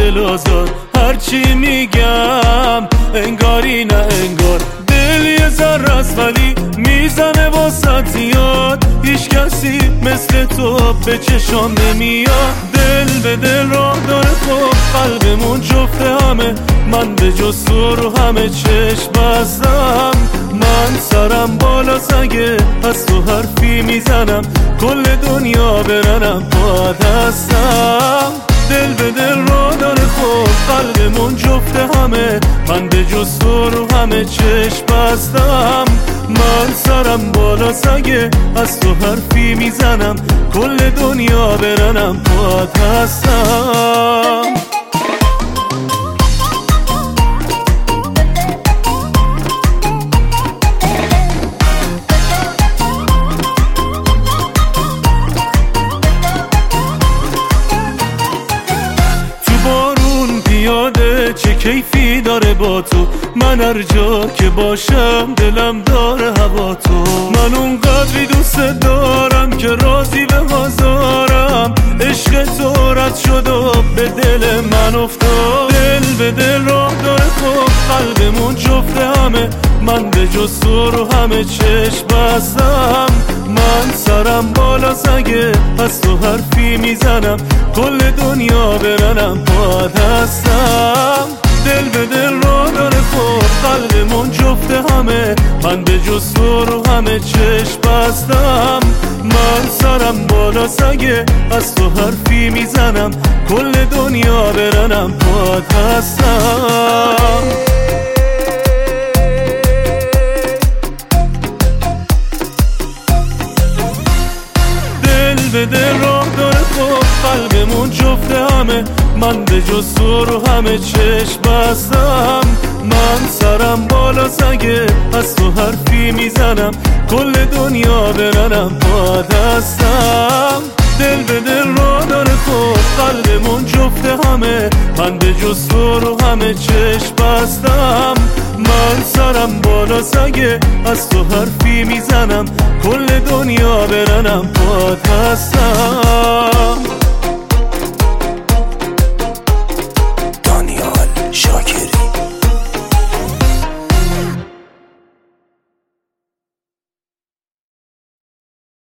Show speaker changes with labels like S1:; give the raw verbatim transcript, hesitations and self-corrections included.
S1: دل آزار، هرچی میگم انگاری نه انگار. دل یه ذره است ولی میزنه واسه زیاد، هیچ کسی مثل تو به چشام نمیاد. دل به دل راه داره خب قلبمون جفته همه، من به جز تو رو همه چشم بستم. من سرم بالا سگه از تو حرفی میزنم، کل دنیا برنم باید هستم. دل به دل راه داره خب قلبمون جفته همه، من به جز تو رو همه چشم بستم. من سرم بالا سگه از تو حرفی میزنم، کل دنیا برنم باید هستم. چه کیفی داره با تو، من هر جا که باشم دلم داره هوا تو. من اونقدری دوست دارم که راضی به هزارم، عشق تو رد شد و به دل من افتاد. دل به دل راه داره خب قلبمون جفته همه، من به جز تو رو همه چشم بستم. من سرم بالا سگه از تو حرفی میزنم، کل دنیا برنم باید هستم. دل به دل راه داره خب قلبمون جفته همه، من به جز تو رو همه چشم بستم. من سرم بالا سگه از تو حرفی میزنم، کل دنیا برنم باید هستم. به دل راه داره خب قلبمون جفته همه، من به جز تو رو همه چشم بستم. من سرم بالا سگه از تو حرفی میزنم، کل دنیا برنم باید هستم. دل به دل راه داره خب قلبمون جفته همه، من به جز تو رو همه چشم بستم. من سرم بالا سگه از تو حرفی میزنم، کل دنیا برنم باید هستم.